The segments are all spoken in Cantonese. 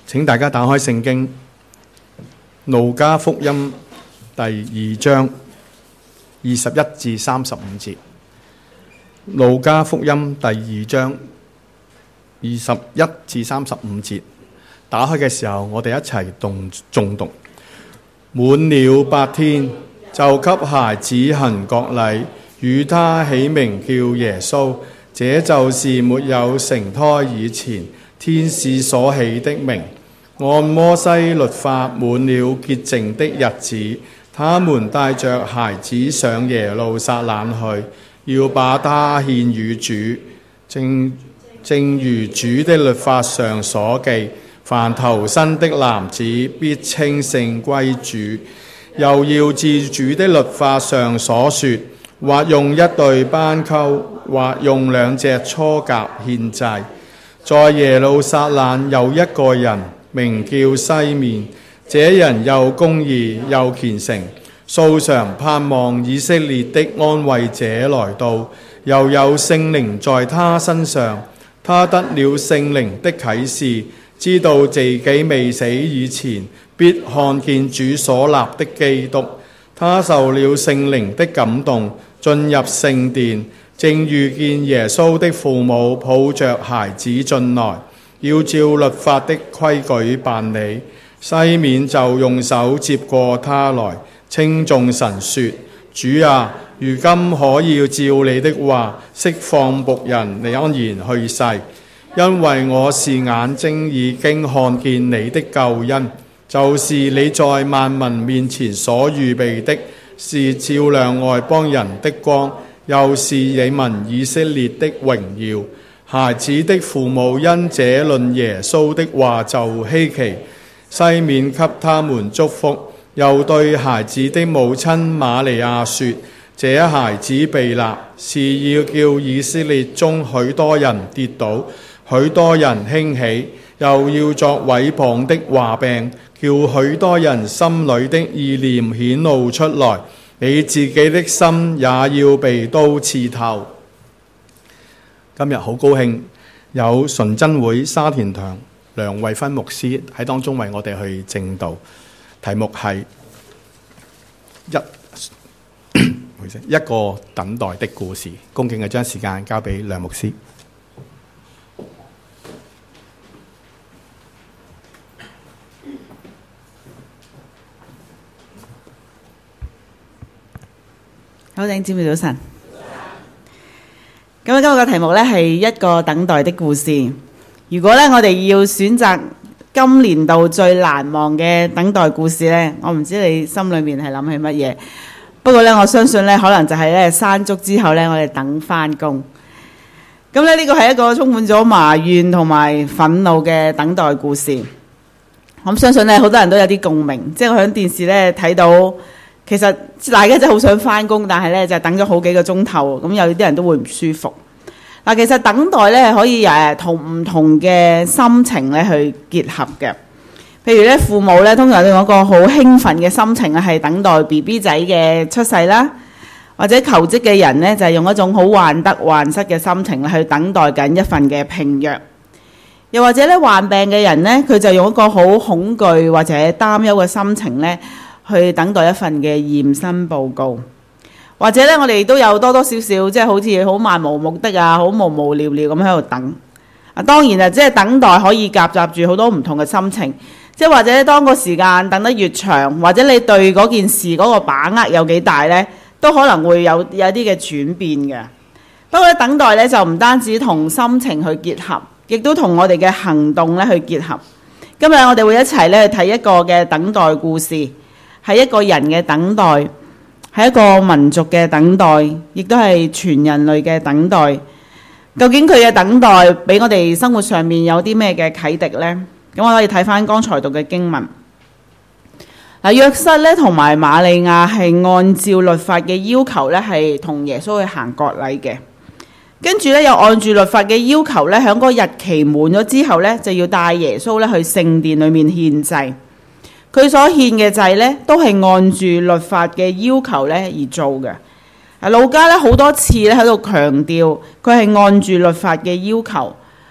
請大家打開聖經路加福音第2章21至35節。路加福音第2章21至35節。打開嘅時候，我哋一齊誦讀。滿了8天，就給孩子行割禮，與他起名叫耶穌。這就是沒有成胎以前天使所起的名。按摩西律法滿了潔淨的日子，他們帶着孩子上耶路撒冷去，要把他獻與主。正如主的律法上所記，凡頭生的男子必稱聖歸主。又要照主的律法上所說，或用一對斑鳩，或用2隻雛鴿獻祭。在耶路撒冷有一個人，名叫西面，這人又公義又虔誠，素常盼望以色列的安慰者來到，又有聖靈在他身上。他得了聖靈的啟示，知道自己未死以前必看見主所立的基督。他受了聖靈的感動，進入聖殿，正遇見耶穌的父母抱着孩子進來，要照律法的規矩辦理。西面就用手接過他來，稱頌神說：主啊，如今可以照你的話釋放僕人你安然去世，因為我是眼睛已經看見你的救恩，就是你在萬民面前所預備的，是照亮外邦人的光，又是你民以色列的榮耀。孩子的父母因這論耶穌的話就稀奇。西面給他們祝福，又對孩子的母親瑪利亞說：這孩子被立，是要叫以色列中許多人跌倒，許多人興起，又要作毀謗的話柄，叫許多人心裏的意念顯露出來。你自己的心也要被刀刺透。今日好高興有純真會沙田堂梁惠芬牧師喺當中為我哋去證道，題目係一個等待的故事。恭敬嘅將時間交俾梁牧師。 好，弟兄姊妹早晨。咁今日嘅題目呢係一個等待的故事。如果呢我哋要選擇今年度最難忘嘅等待故事呢，我唔知你心裏面係諗起乜嘢。不過呢，我相信呢可能就係呢山竹之後呢，我哋等返工。咁呢個係一個充滿咗埋怨同埋憤怒嘅等待故事。我相信呢好多人都有啲共鳴，即係我喺電視呢睇到。其實大家真係好想返工，但係咧就等咗好幾個鐘頭，咁有啲人都會唔舒服。嗱，其實等待咧係可以同唔同嘅心情咧去結合嘅。譬如咧，父母咧通常都用一個好興奮嘅心情係等待 BB 仔嘅出世啦，或者求職嘅人咧就係用一種好患得患失嘅心情去等待緊一份嘅聘約。又或者咧患病嘅人咧，佢就用一個好恐懼或者擔憂嘅心情咧，去等待一份嘅驗身報告，或者咧我哋都有多多少少即係好似好漫無目的啊，好無無聊聊咁喺度等。當然啊，即係等待可以夾雜住好多唔同嘅心情，即係或者當個時間等得越長，或者你對嗰件事嗰個把握有幾大呢，都可能會有啲嘅轉變嘅。不過咧，等待呢就唔單止同心情去結合，亦都同我哋嘅行動咧去結合。今日我哋會一齊咧去睇一個嘅等待故事。係一個人嘅等待，係一個民族嘅等待，亦都係全人類嘅等待。究竟佢嘅等待俾我哋生活上面有啲咩嘅啟迪呢？咁我可以睇翻剛才讀嘅經文。約瑟咧同埋瑪利亞係按照律法嘅要求咧，係同耶穌去行割禮嘅。跟住咧又按住律法嘅要求咧，響嗰日期滿咗之後咧，就要帶耶穌咧去聖殿裏面獻祭。佢所獻嘅祭咧，都係按住律法嘅要求咧而做嘅。路加咧好多次咧喺度強調，佢係按住律法嘅要求，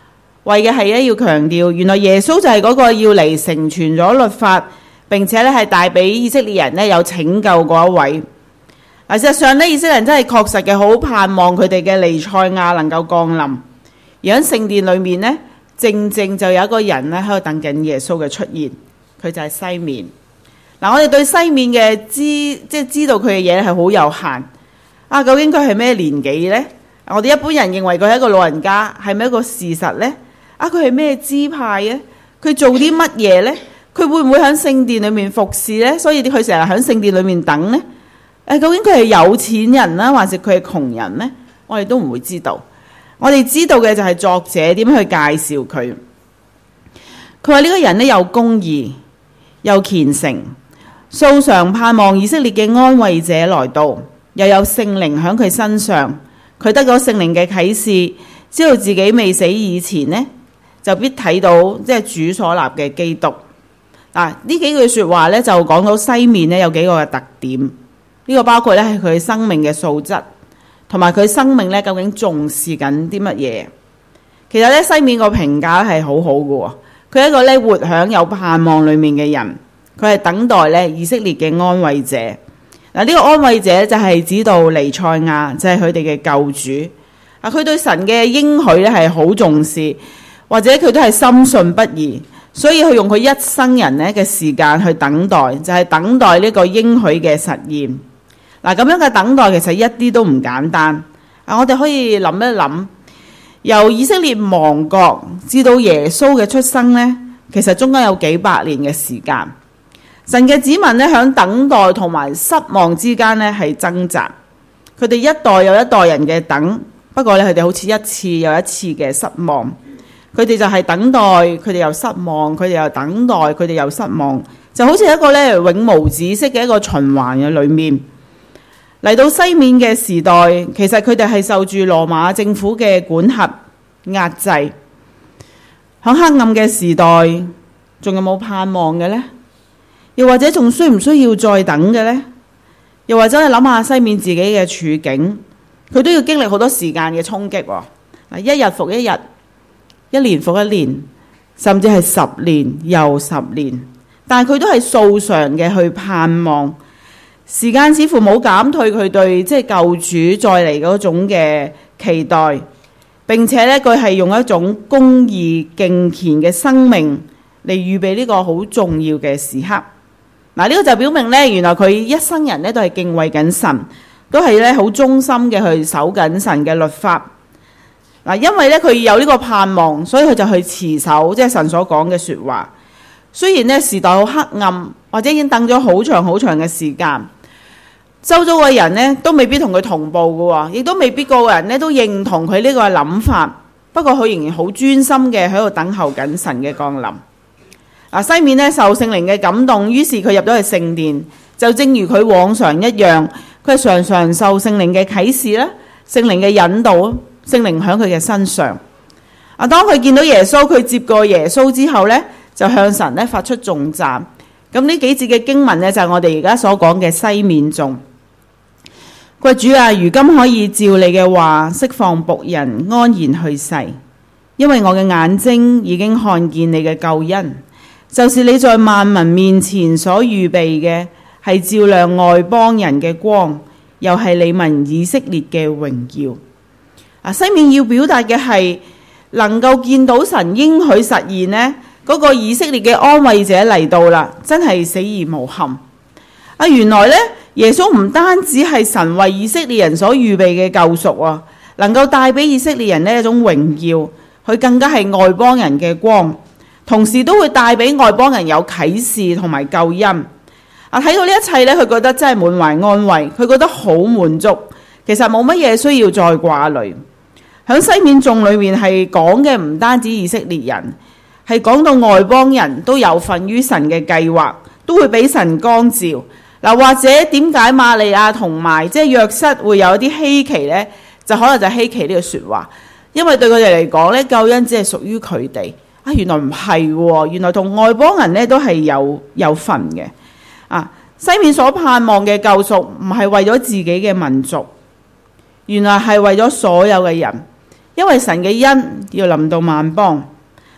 為嘅係咧要強調，原來耶穌就係嗰個要嚟成全咗律法，並且咧係帶俾以色列人咧有拯救嗰一位。事實上咧，以色列人真係確實嘅好盼望佢哋嘅彌賽亞能夠降臨。而喺聖殿裏面呢，正正就有一個人咧喺度等緊耶穌嘅出現，佢就係西面。我哋對西面嘅知道佢嘅嘢係好有限。究竟佢係咩年紀呢？我哋一般人認為佢係一個老人家，係咪一個事實呢？佢係咩支派呢？佢做啲乜嘢呢？佢會唔會喺聖殿裏面服侍呢？所以佢成日喺聖殿裏面等呢？究竟佢係有錢人啦，還是佢係窮人呢？我哋都唔會知道。我哋知道嘅就係作者點樣去介紹佢。佢話呢個人呢，有公義，又虔誠，素常盼望以色列嘅安慰者來到，又有聖靈喺佢身上。佢得咗聖靈嘅啟示，知道自己未死以前呢，就必睇到即係主所立嘅基督。呢幾句說話呢，就講到西面呢有幾個嘅特點。呢個包括咧係佢生命嘅素質，同埋佢生命咧究竟重視緊啲乜嘢？其實咧西面個評價係好好嘅，佢係一個咧活響有盼望裏面嘅人，佢係等待咧以色列嘅安慰者。呢個安慰者就係指到彌賽亞，就係佢哋嘅救主。佢對神嘅應許咧係好重視，或者佢都係深信不疑，所以佢用佢一生人咧嘅時間去等待，就係等待呢個應許嘅實現。咁樣嘅等待其實一啲都唔簡單。我哋可以諗一諗，由以色列亡國至到耶穌嘅出生呢，其實中間有幾百年嘅時間。神嘅子民呢，響等待同埋失望之間呢係掙扎。佢哋一代又一代人嘅等，不過咧佢哋好似一次又一次嘅失望。佢哋就係等待，佢哋又失望，佢哋又等待，佢哋又失望，就好似一個咧永無止息嘅一個循環嘅裏面。嚟到西面嘅時代，其實佢哋係受住羅馬政府嘅管轄壓制。喺黑暗嘅時代，仲有冇盼望嘅呢？又或者仲需唔需要再等嘅呢？又或者你諗下西面自己嘅處境，佢都要經歷好多時間嘅衝擊。一日復一日，一年復一年，甚至係10年又10年，但係佢都係素常嘅去盼望。時間似乎冇減退佢對即係救主再嚟嗰種嘅期待，並且咧佢係用一種公義敬虔嘅生命嚟預備呢個好重要嘅時刻。呢個就表明咧，原來佢一生人咧都係敬畏緊神，都係咧好忠心嘅去守緊神嘅律法。因為咧佢有呢個盼望，所以佢就去持守即係神所講嘅說話。雖然咧時代好黑暗，或者已經等咗好長好長嘅時間。周遭嘅人呢都未必同佢同步嘅，亦都未必個人呢都認同佢呢個諗法。不過佢仍然好專心嘅喺度等候緊神嘅降臨。西面呢受聖靈嘅感動，於是佢入咗去聖殿，就正如佢往常一樣，佢係常常受聖靈嘅啟示啦，聖靈嘅引導，聖靈喺佢嘅身上。當佢見到耶穌，佢接過耶穌之後呢，就向神呢發出頌讚。咁呢幾節嘅經文呢，就係我哋而家所講嘅西面頌。佢話主啊，如今可以照你嘅話釋放僕人安然去世，因為我嘅眼睛已經看見你嘅救恩，就是你在萬民面前所預備嘅，係照亮外邦人嘅光，又係你民以色列嘅榮耀。西面要表達嘅係能夠見到神應許實現呢，嗰個以色列嘅安慰者嚟到啦，真係死而無憾。原來呢，耶穌唔單止係神為以色列人所預備嘅救贖啊，能夠帶俾以色列人呢一種榮耀，佢更加係外邦人嘅光，同時都會帶俾外邦人有啟示同埋救恩。睇到呢一切呢，佢覺得真係滿懷安慰，佢覺得好滿足。其實冇乜嘢需要再掛慮。喺西面頌裏面係講嘅唔單止以色列人，係講到外邦人都有份於神嘅計劃，都會俾神光照。或者點解瑪利亞同埋即係約瑟會有一啲稀奇呢？就可能就稀奇呢個說話，因為對佢哋嚟講呢，救恩只係屬於佢哋。原來唔係喎，原來同外邦人呢都係有份嘅。西面所盼望嘅救贖唔係為咗自己嘅民族，原來係為咗所有嘅人，因為神嘅恩要臨到萬邦。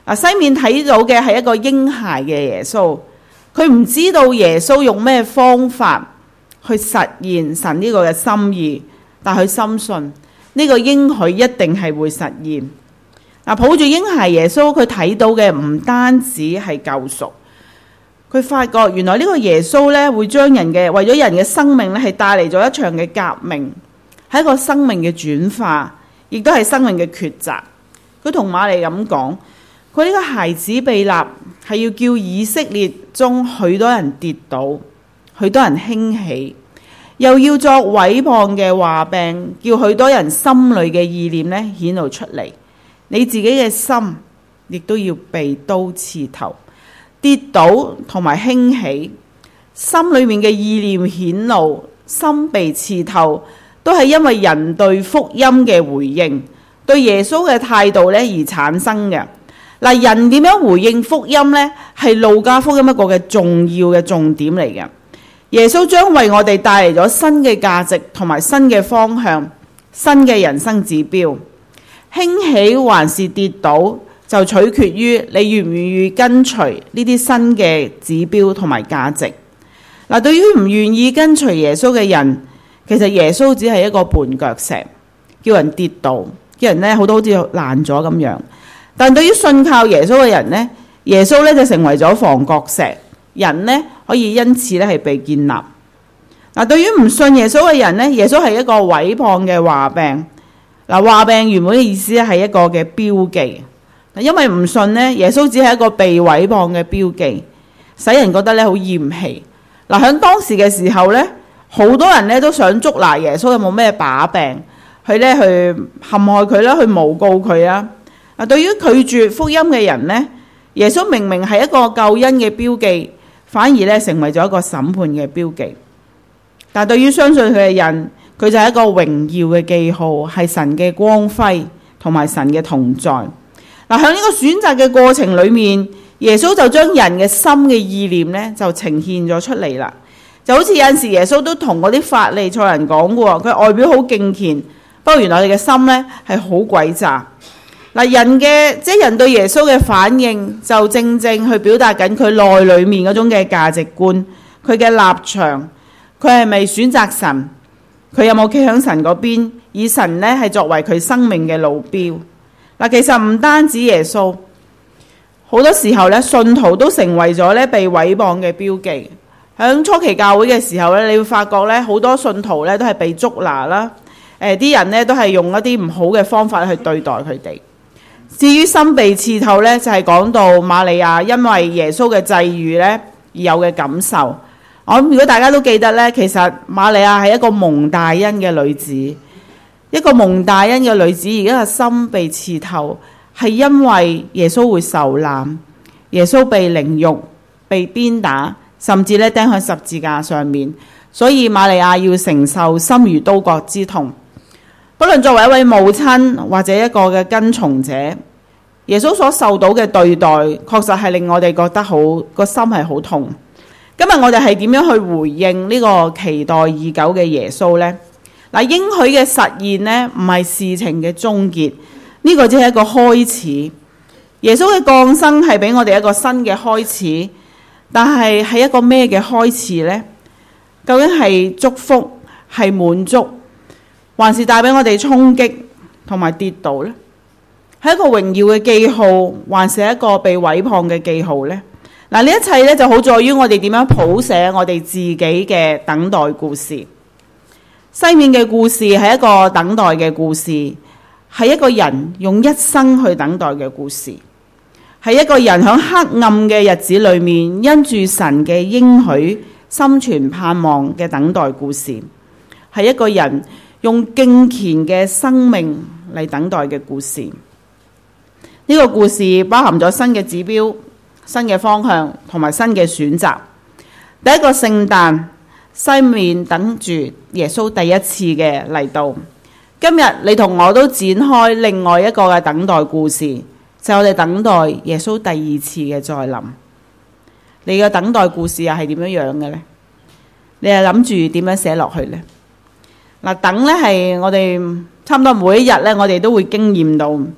西面睇到嘅係一個嬰孩嘅耶穌，佢唔知道耶穌用咩方法去實現神呢個嘅心意，但佢深信呢個應許一定係會實現。抱住嬰孩耶穌，佢睇到嘅唔單止係救贖，佢發覺原來呢個耶穌咧會將為咗人嘅生命咧係帶嚟咗一場嘅革命，係一個生命嘅轉化，亦都係生命嘅抉擇。佢同瑪利咁講，佢呢個孩子被立係要叫以色列中許多人跌倒，許多人興起，又要作毀謗嘅話柄，叫許多人心裏嘅意念咧顯露出嚟。你自己嘅心亦都要被刀刺透，跌倒同埋興起，心裏面嘅意念顯露，心被刺透，都係因為人對福音嘅回應，對耶穌嘅態度咧而產生嘅。人點樣回應福音呢？係路加福音一個嘅重要嘅重點嚟嘅。耶穌將為我哋帶嚟咗新嘅價值同埋新嘅方向，新嘅人生指標。興起還是跌倒，就取決於你願唔願意跟隨呢啲新嘅指標同埋價值。對於唔願意跟隨耶穌嘅人，其實耶穌只係一個絆腳石，叫人跌倒，叫人咧好多好似爛咗咁樣。但對於信靠耶穌嘅人呢，耶穌咧就成為咗房角石，人呢可以因此咧係被建立。對於唔信耶穌嘅人呢，耶穌係一個毀謗嘅話柄。話柄原本嘅意思係一個嘅標記，因為唔信呢，耶穌只係一個被毀謗嘅標記，使人覺得咧好厭棄。喺當時嘅時候呢，好多人咧都想捉拿耶穌有冇咩把柄，去陷害佢啦，去誣告佢啦。對於拒絕福音嘅人呢，耶穌明明係一個救恩嘅標記，反而咧成為咗一個審判嘅標記。但對於相信佢嘅人，佢就係一個榮耀嘅記號，係神嘅光輝同埋神嘅同在。喺呢個選擇嘅過程裏面，耶穌就將人嘅心嘅意念咧就呈現咗出嚟啦。就好似有陣時耶穌都同嗰啲法利賽人講過，佢外表好敬虔，不過原來你嘅心咧係好詭詐。人對耶穌嘅反應就正正去表達緊佢內裏面嗰種嘅價值觀，佢嘅立場，佢係咪選擇神？佢有冇企喺神嗰邊，以神咧係作為佢生命嘅路標？其實唔單止耶穌，好多時候咧，信徒都成為咗咧被毀謗嘅標記。喺初期教會嘅時候咧，你會發覺咧好多信徒咧都係被捉拿啦，啲人咧都係用一啲唔好嘅方法去對待佢哋。至於心被刺透咧，就係講到瑪利亞因為耶穌嘅際遇咧而有嘅感受。我諗如果大家都記得咧，其實瑪利亞係一個蒙大恩嘅女子，一個蒙大恩嘅女子而家嘅心被刺透，係因為耶穌會受難，耶穌被凌辱、被鞭打，甚至咧釘喺十字架上面，所以瑪利亞要承受心如刀割之痛。不論作為一位母親或者一個嘅跟從者，耶穌所受到嘅對待，確實係令我哋覺得個心係好痛。今日我哋係點樣去回應呢個期待已久嘅耶穌呢？應許嘅實現呢，唔係事情嘅終結，呢個只係一個開始。耶穌嘅降生係俾我哋一個新嘅開始，但係一個咩嘅開始呢？究竟係祝福、係滿足，還是帶俾我哋衝擊同埋跌倒呢？係一個榮耀嘅記號，還是一個被毀謗嘅記號呢？呢一切咧就好在於我哋點樣譜寫我哋自己嘅等待故事。西面嘅故事係一個等待嘅故事，係一個人用一生去等待嘅故事，係一個人喺黑暗嘅日子裏面因住神嘅應許心存盼望嘅等待故事，係一個人用敬虔嘅生命嚟等待嘅故事。呢個故事包含咗新嘅指標、新嘅方向同埋新嘅選擇。第一個聖誕，西面等住耶穌第一次嘅嚟到。今日你同我都展開另外一個嘅等待故事，就係我哋等待耶穌第二次嘅再臨。你嘅等待故事又係點樣樣嘅呢？你係諗住點樣寫落去呢？嗱，等呢係我哋差唔多每一日呢，我哋都會經驗到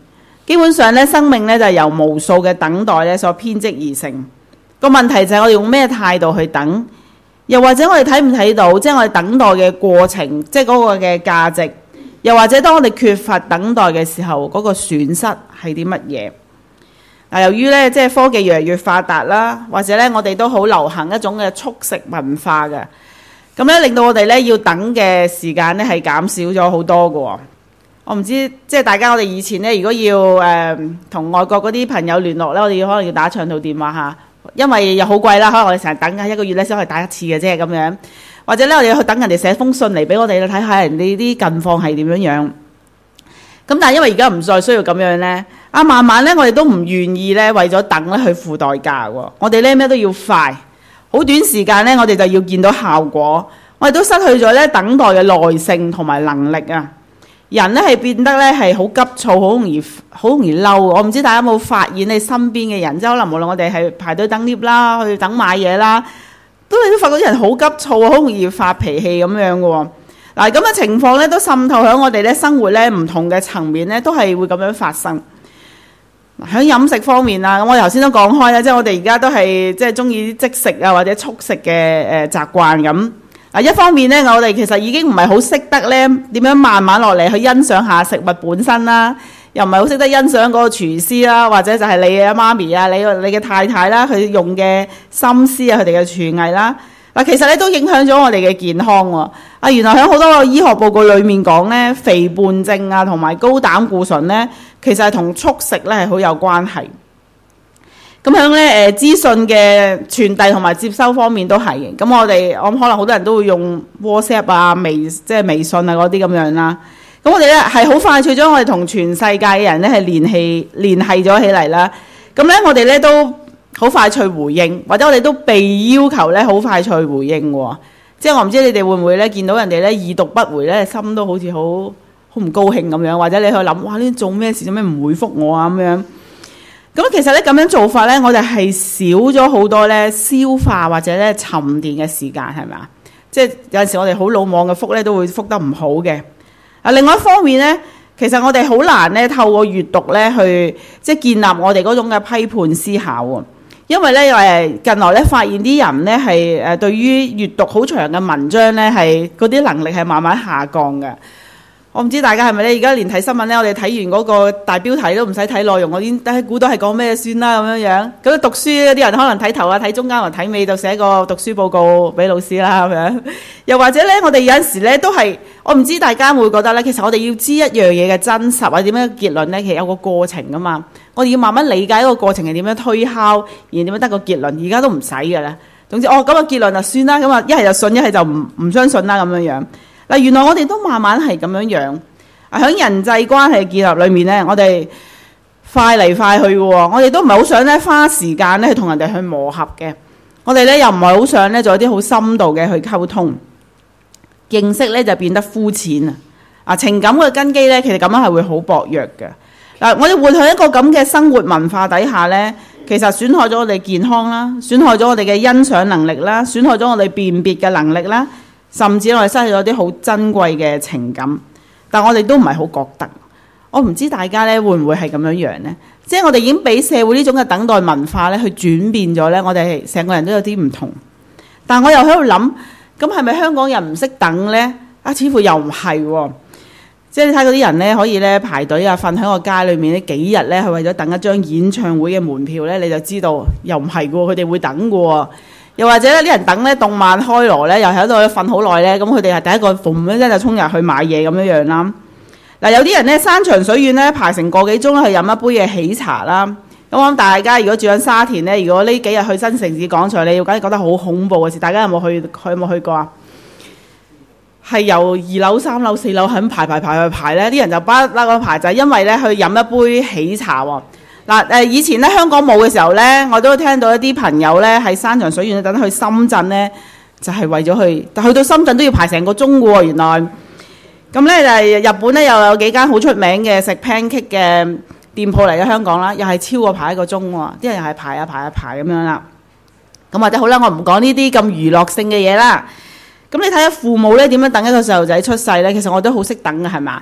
基本上咧，生命咧就係由無數嘅等待咧所編織而成。個問題就係我哋用咩態度去等，又或者我哋睇唔睇到，即係我哋等待嘅過程，即係嗰個嘅價值，又或者當我哋缺乏等待嘅時候，嗰個損失係啲乜嘢？嗱，由於咧即係科技越嚟越發達啦，或者咧我哋都好流行一種嘅速食文化嘅，咁咧令到我哋咧要等嘅時間咧係減少咗好多嘅。我唔知即係大家我哋以前咧，如果要同外國嗰啲朋友聯絡咧，我哋可能要打長途電話嚇。因為又好貴啦，可能我哋成日等嘅，一個月咧先可以打一次嘅啫咁樣，或者咧我哋去等人哋寫封信嚟俾我哋睇下人哋啲近況係點樣樣。咁但係因為而家唔再需要咁樣咧，慢慢咧我哋都唔願意咧為咗等咧去付代價喎。我哋咧咩都要快，好短時間咧我哋就要見到效果，我哋都失去咗咧等待嘅耐性同埋能力啊！人咧係變得咧係好急躁，好容易嬲。我唔知大家有冇發現你身邊嘅人，即係可能無論我哋係排隊等 lift 啦，去等買嘢啦，你都發覺啲人好急躁，好容易發脾氣咁樣嘅喎。嗱，咁嘅情況咧都滲透喺我哋咧生活咧唔同嘅層面咧，都係會咁樣發生。喺飲食方面啊，咁我頭先都講開啦，即係我哋而家都係即係中意即食啊或者速食嘅習慣咁。一方面咧，我哋其實已經唔係好識得咧點樣慢慢落嚟去欣賞下食物本身啦，又唔係好識得欣賞嗰個廚師啦，或者就係你嘅媽咪啊、你嘅太太啦，佢用嘅心思啊、佢哋嘅廚藝啦。嗱，其實咧都影響咗我哋嘅健康喎。原來喺好多個醫學報告裏面講咧，肥胖症啊同埋高膽固醇咧，其實係同速食咧係好有關係。咁喺咧資訊嘅傳遞同埋接收方面都係嘅。咁我可能好多人都會用 WhatsApp 啊、微信啊嗰啲咁樣啦。咁我哋咧係好快脆將我哋同全世界嘅人咧係聯繫咗起嚟啦。咁咧我哋咧都好快脆回應，或者我哋都被要求咧好快脆回應喎。即係我唔知你哋會唔會咧見到人哋咧已讀不回咧，心都好似好唔高興咁樣，或者你去諗哇呢啲做咩事，做咩唔回覆我啊咁樣。咁其實咧咁樣做法咧，我哋係少咗好多咧消化或者咧沉澱嘅時間，係咪啊？即係有陣時我哋好魯莽嘅覆咧，都會覆得唔好嘅。另外一方面咧，其實我哋好難咧透過閱讀咧去即係建立我哋嗰種嘅批判思考喎。因為咧近來咧發現啲人咧係對於閱讀好長嘅文章咧係嗰啲能力係慢慢下降嘅。我唔知大家係咪咧？而家連睇新聞咧，我哋睇完嗰個大標題都唔使睇內容，我已經估到係講咩算啦咁樣樣。咁讀書嗰啲人可能睇頭啊、睇中間或睇尾就寫個讀書報告俾老師啦咁樣。又或者咧，我哋有陣時咧都係，我唔知大家會覺得咧，其實我哋要知一樣嘢嘅真實或者點樣結論咧，其實有個過程噶嘛。我哋要慢慢理解嗰個過程係點樣推敲，而點樣得個結論。而家都唔使㗎啦。總之，咁個結論就算啦。咁啊，一係就信，一係就唔相信啦咁樣樣。嗱，原來我哋都慢慢係咁樣樣。喺人際關係建立裏面咧，我哋快嚟快去嘅喎，我哋都唔係好想咧花時間咧去同人哋去磨合嘅。我哋咧又唔係好想咧做一啲好深度嘅去溝通，認識咧就變得膚淺啊！情感嘅根基咧，其實咁樣係會好薄弱嘅。嗱，我哋活喺一個咁嘅生活文化底下咧，其實損害咗我哋健康啦，損害咗我哋嘅欣賞能力啦，損害咗我哋辨別嘅能力啦，甚至我哋失去咗啲好珍貴嘅情感。但我哋都唔係好覺得，我唔知大家咧會唔會係咁樣樣呢？即係我哋已經俾社會呢種嘅等待文化咧去轉變咗咧，我哋成個人都有啲唔同。但我又喺度諗，咁係咪香港人唔識等呢？似乎又唔係喎。即係你睇嗰啲人咧，可以咧排隊啊，瞓喺個街裏面呢幾日咧，係為咗等一張演唱會嘅門票咧，你就知道又唔係喎，佢哋會等嘅喎。又或者呢啲人等咧動漫開鑼咧，又喺度瞓好耐咧，咁佢哋係第一個嘣一聲就衝入去買嘢咁樣樣啦。嗱，有啲人咧山長水遠咧排成個幾鐘去飲一杯嘅喜茶啦。咁我諗大家如果住喺沙田咧，如果呢幾日去新城市廣場，你要梗係覺得好恐怖嘅事。大家有冇去過啊？係由2樓、3樓、4樓喺排咧，啲人就巴拉個排，就係因為咧去飲一杯喜茶喎。嗱，以前咧香港冇嘅時候咧，我都聽到一啲朋友咧喺山長水遠等去深圳咧，就係為咗去到深圳都要排成個鐘嘅喎。原來咁咧就係日本咧又有幾間好出名嘅食 pancake 嘅店鋪嚟咗香港啦，又係超過排1個鐘喎，啲人又係排咁樣啦。咁或者好啦，我唔講呢啲咁娛樂性嘅嘢啦。咁你睇下父母咧點樣等一個細路仔出世咧，其實我都好識等嘅係嘛？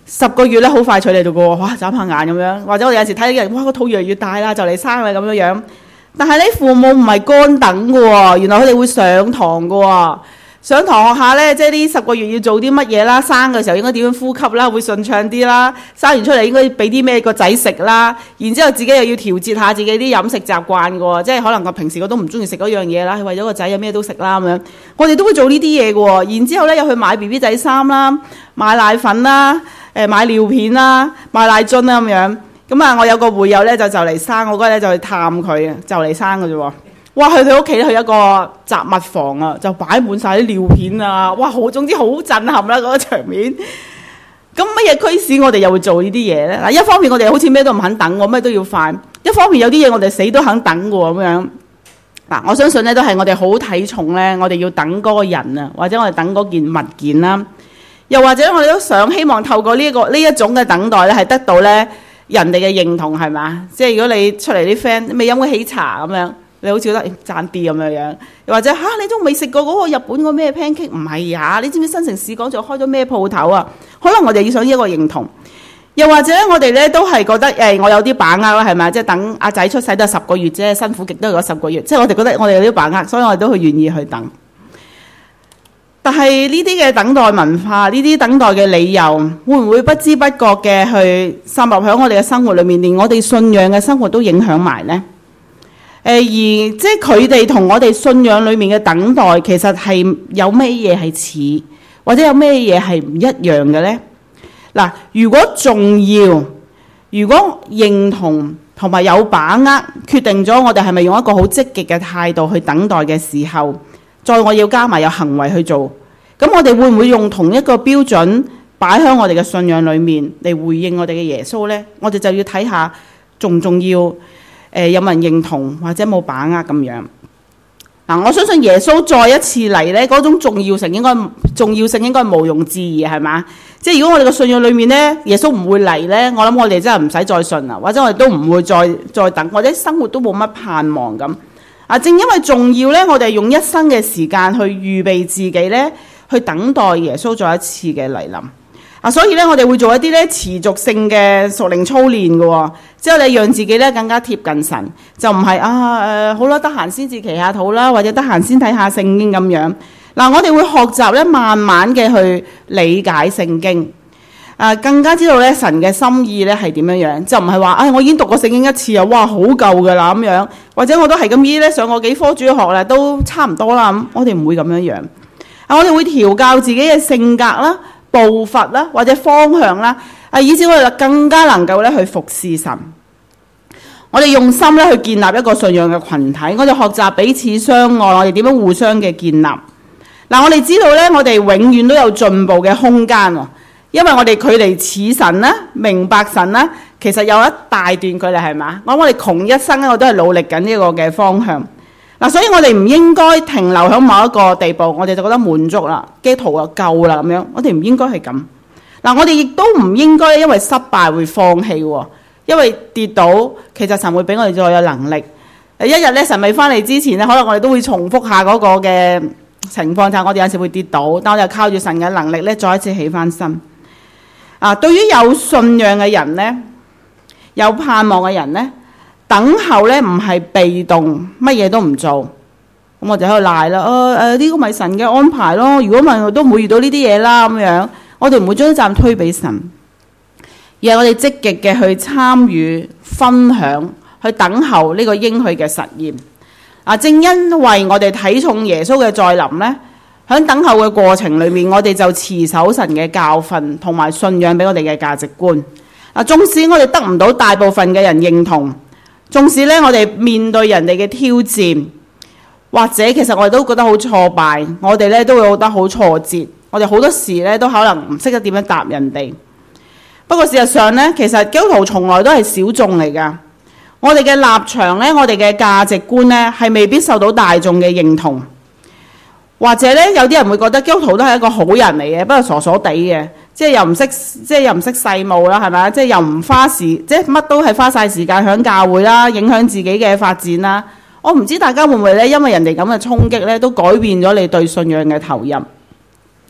10個月咧好快脆嚟到嘅喎，哇眨下眼咁樣，或者我哋有時睇啲人，哇個肚越嚟越大啦，就嚟生啦咁樣樣。但係咧父母唔係乾等嘅喎，原來佢哋會上堂嘅喎。上堂學下咧，即係呢10個月要做啲乜嘢啦？生嘅時候應該點樣呼吸啦？會順暢啲啦。生完出嚟應該俾啲咩個仔食啦？然之後自己又要調節下自己啲飲食習慣嘅喎，即係可能個平時我都唔中意食嗰樣嘢啦，為咗個仔有咩都食啦咁樣。我哋都會做呢啲嘢嘅喎。然之後咧又去買 BB 仔衫啦，買奶粉啦，買尿片啦，買奶樽啦咁樣。咁啊，我有個會友咧就嚟生，我嗰日咧就去探佢啊，就嚟生嘅啫喎。哇！去佢屋企咧，去一個雜物房啊，就擺滿晒啲尿片啊！哇，總之好震撼啦嗰個場面。咁乜嘢驅使我哋又會做呢啲嘢咧？嗱，一方面我哋好似咩都唔肯等喎，咩都要快；一方面有啲嘢我哋死都肯等嘅喎咁樣。嗱，我相信咧都係我哋好睇重咧，我哋要等嗰個人啊，或者我哋等嗰件物件啦，又或者我哋都想希望透過呢一種嘅等待咧，係得到咧人哋嘅認同係嘛？即係如果你出嚟啲 friend 未飲過喜茶咁樣。你好似覺得賺啲咁樣，又或者你都未食過嗰個日本個咩 pancake？ 唔係呀，你知唔知新城市廣場開咗咩鋪頭啊？可能我哋要想一個認同，又或者我哋咧都係覺得我有啲把握啦，係咪？即係等阿仔出世都係10個月啫，辛苦極都係嗰10個月，即係我哋覺得我哋有啲把握，所以我哋都去願意去等。但係呢啲嘅等待文化，呢啲等待嘅理由，會唔會不知不覺嘅去滲入喺我哋嘅生活裏面，連我哋信仰嘅生活都影響埋呢？而即係佢哋同我哋信仰裏面嘅等待，其實係有咩嘢係似，或者有咩嘢係唔一樣嘅呢？嗱，如果重要，如果認同同埋有把握，決定咗我哋係咪用一個好積極嘅態度去等待嘅時候，再我要加埋有行為去做，咁我哋會唔會用同一個標準擺喺我哋嘅信仰裏面嚟回應我哋嘅耶穌呢？我哋就要睇下重唔重要。有冇人認同或者冇把握咁樣？嗱，我相信耶穌再一次嚟呢，嗰種重要性應該毋庸置疑係嘛？即係如果我哋嘅信仰裏面呢，耶穌唔會嚟呢，我諗我哋真係唔使再信啦，或者我哋都唔會再等，或者生活都冇乜盼望咁。正因為重要呢，我哋用一生嘅時間去預備自己呢，去等待耶穌再一次嘅嚟臨。所以咧，我哋會做一啲咧持續性嘅屬靈操練嘅喎，之後你讓自己咧更加貼近神，就唔係好啦，得閒先至祈下禱啦，或者得閒先睇下聖經咁樣。嗱，我哋會學習咧，慢慢嘅去理解聖經，更加知道咧神嘅心意咧係點樣樣，就唔係話我已經讀過聖經一次啊，哇好夠㗎啦咁樣，或者我都係咁依咧上過幾科主學啦，都差唔多啦咁，我哋唔會咁樣樣。我哋會調教自己嘅性格啦、步伐啦，或者方向啦，以至我哋更加能夠咧去服侍神。我哋用心咧去建立一個信仰嘅群體，我哋學習彼此相愛，我哋點樣互相嘅建立。嗱，我哋知道咧，我哋永遠都有進步嘅空間喎，因為我哋距離似神啦、明白神啦，其實有一大段距離係嘛？我哋窮一生咧，我都係努力緊呢個嘅方向。嗱，所以我哋唔應該停留喺某一個地步，我哋就覺得滿足啦，基督徒就夠啦咁樣。我哋唔應該係咁。嗱，我哋亦都唔應該因為失敗會放棄喎，因為跌倒，其實神會俾我哋再有能力。一日咧，神未翻嚟之前咧，可能我哋都會重複下嗰個嘅情況，就係我哋有時會跌倒，但我哋靠住神嘅能力咧，再一次起翻身。對於有信仰嘅人咧，有盼望嘅人咧，等候咧唔係被動，乜嘢都唔做，咁我就喺度賴啦。呢個咪神嘅安排咯。如果唔係，我都唔會遇到呢啲嘢啦。咁樣，我哋唔會將責任推俾神，而係我哋積極嘅去參與、分享、去等候呢個應許嘅實現。正因為我哋睇重耶穌嘅再臨咧，喺等候嘅過程裏面，我哋就持守神嘅教訓同埋信仰俾我哋嘅價值觀。縱使我哋得唔到大部分嘅人認同，縱使咧，我哋面對人哋嘅挑戰，或者其實我哋都覺得好挫敗，我哋咧都會覺得好挫折，我哋好多時咧都可能唔識得點樣答人哋。不過事實上咧，其實基督徒從來都係小眾嚟㗎。我哋嘅立場咧，我哋嘅價值觀咧，係未必受到大眾嘅認同，或者咧有啲人會覺得基督徒都係一個好人嚟嘅，不過傻傻地嘅。即係又唔識世務啦，係咪？即係又唔花時，即係乜都係花晒時間響教會啦，影響自己嘅發展啦。我唔知大家會唔會咧，因為人哋咁嘅衝擊咧，都改變咗你對信仰嘅投入。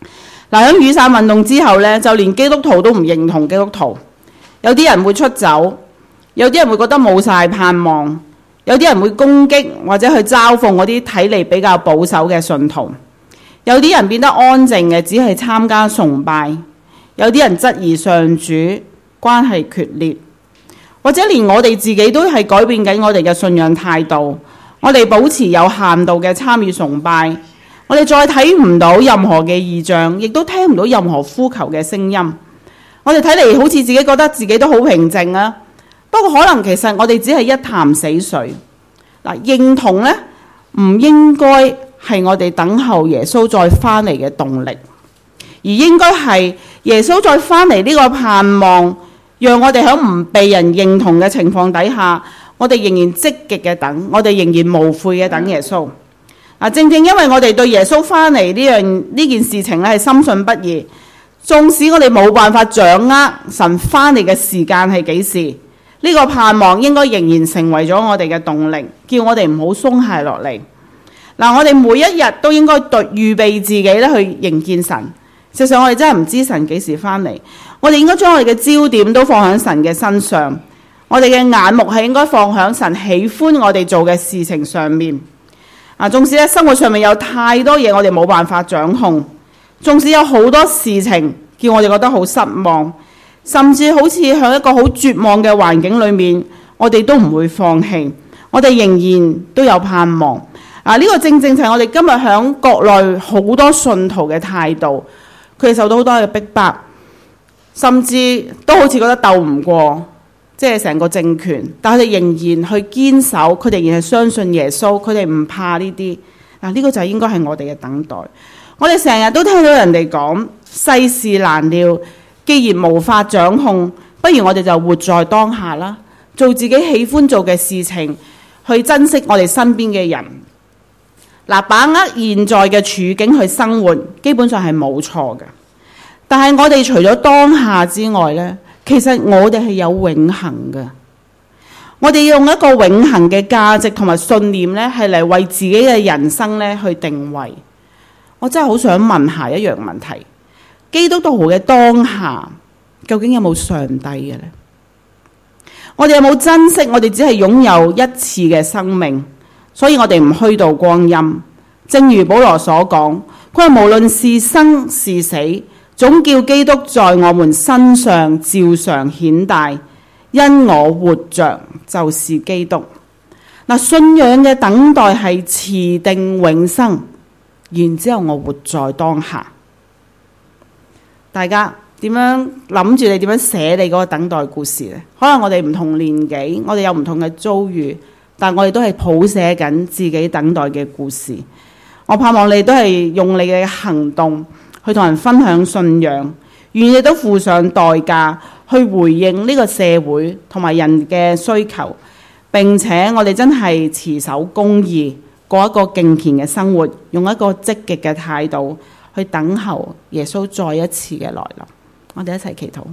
嗱，喺雨傘運動之後呢，就連基督徒都唔認同基督徒，有啲人會出走，有啲人會覺得冇晒盼望，有啲人會攻擊或者去嘲諷嗰啲睇嚟比較保守嘅信徒，有啲人變得安靜嘅，只係參加崇拜，有啲人質疑上主，關係決裂，或者連我哋自己都係改變緊我哋嘅信仰態度，我哋保持有限度嘅參與崇拜，我哋再睇唔到任何嘅異象，亦都聽唔到任何呼求嘅聲音。我哋睇嚟好似自己覺得自己都好平靜啊，不過可能其實我哋只係一潭死水。嗱，認同呢，唔應該係我哋等候耶穌再翻嚟嘅動力，而應該係耶穌再翻嚟呢個盼望，讓我哋喺唔被人認同嘅情況底下，我哋仍然積極嘅等，我哋仍然無悔嘅等耶穌。正正因為我哋對耶穌翻嚟呢件事情咧係深信不疑，縱使我哋冇辦法掌握神翻嚟嘅時間係幾時，呢個盼望應該仍然成為咗我哋嘅動力，叫我哋唔好鬆懈落嚟。我哋每一日都應該預備自己咧去迎見神。事實上我哋真係唔知神幾時翻嚟，我哋應該將我哋嘅焦點都放喺神嘅身上，我哋嘅眼目係應該放喺神喜歡我哋做嘅事情上面。縱使生活上面有太多嘢我哋冇辦法掌控，縱使有好多事情叫我哋覺得好失望，甚至好似喺一個好絕望嘅環境裏面，我哋都唔會放棄，我哋仍然都有盼望。呢個正正就係我哋今日喺國內好多信徒嘅態度，佢哋受到好多嘅逼迫，甚至都好似覺得鬥唔過即係成個政權，但係佢哋仍然去堅守，佢哋仍然係相信耶穌，佢哋唔怕呢啲。呢個就應該係我哋嘅等待。我哋成日都聽到人哋講世事難料，既然無法掌控，不如我哋就活在當下啦，做自己喜歡做嘅事情，去珍惜我哋身邊嘅人。把握現在嘅處境去生活，基本上係冇錯嘅。但係我哋除咗當下之外呢，其實我哋係有永恆嘅。我哋用一個永恆嘅價值同埋信念呢，係嚟為自己嘅人生呢去定位。我真係好想問下一樣問題：基督徒嘅當下究竟有冇上帝嘅呢？我哋有冇珍惜我哋只係擁有一次嘅生命？所以我哋唔虛度光陰。正如保羅所講，佢話無論是生是死，總叫基督在我們身上照常顯大，因我活着就是基督。信仰嘅等待係持定永生，然之後我活在當下。大家點樣諗住你點樣寫你嗰個等待故事呢？可能我哋唔同年紀，我哋有唔同嘅遭遇，但我哋都係譜寫緊自己等待嘅故事。我盼望你都係用你嘅行動去同人分享信仰，願意都付上代價去回應呢個社會同埋人嘅需求，並且我哋真係持守公義，過一個敬虔嘅生活，用一個積極嘅態度去等候耶穌再一次嘅來臨。我哋一齊祈禱。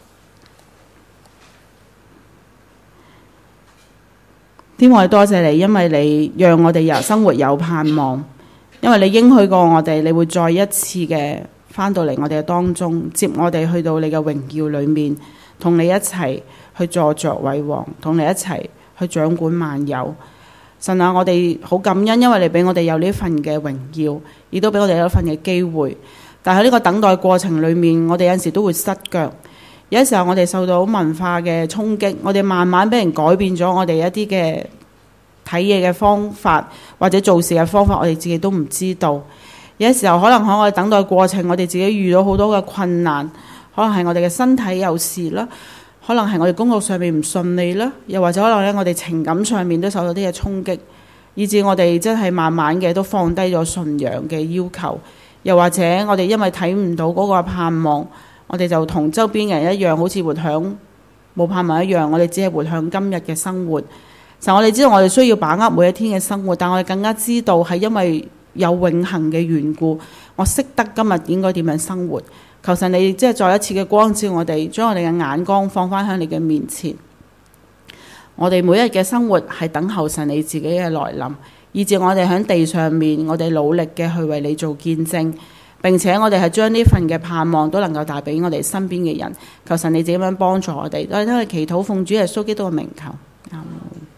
天父，我哋多謝你，因為你讓我哋有生活有盼望，因為你應許過我哋，你會再一次嘅返到嚟我哋嘅當中，接我哋去到你嘅榮耀裏面，同你一齊去坐着為王，同你一齊去掌管萬有。神啊，我哋好感恩，因為你俾我哋有呢份嘅榮耀，亦都俾我哋有一份嘅機會。但係呢個等待過程裏面，我哋有陣時都會失腳，有時候我哋受到文化嘅衝擊，我哋慢慢俾人改變咗我哋一啲嘅睇嘢嘅方法，或者做事嘅方法，我哋自己都唔知道。有時候可能喺我哋等待過程，我哋自己遇到好多嘅困難，可能係我哋嘅身體有事啦，可能係我哋工作上面唔順利啦，又或者可能咧我哋情感上面都受到啲嘅衝擊，以致我哋真係慢慢嘅都放低咗信仰嘅要求。又或者我哋因為睇唔到嗰個盼望，我哋就同周邊人一樣，好似活響冇盼望一樣，我哋只係活響今日嘅生活。就我哋知道我哋需要把握每一天嘅生活，但我哋更加知道係因為有永恆嘅緣故，我識得今日應該點樣生活。求神你即係再一次嘅光照我哋，將我哋嘅眼光放返喺你嘅面前。我哋每一日嘅生活係等候神你自己嘅來臨，以至我哋喺地上面，我哋努力嘅去為你做見證， 並且我哋係將呢份嘅盼望都能夠帶俾我哋身邊嘅人。求神你自己咁樣幫助我哋，都係祈禱奉主耶穌基督嘅名求。阿們。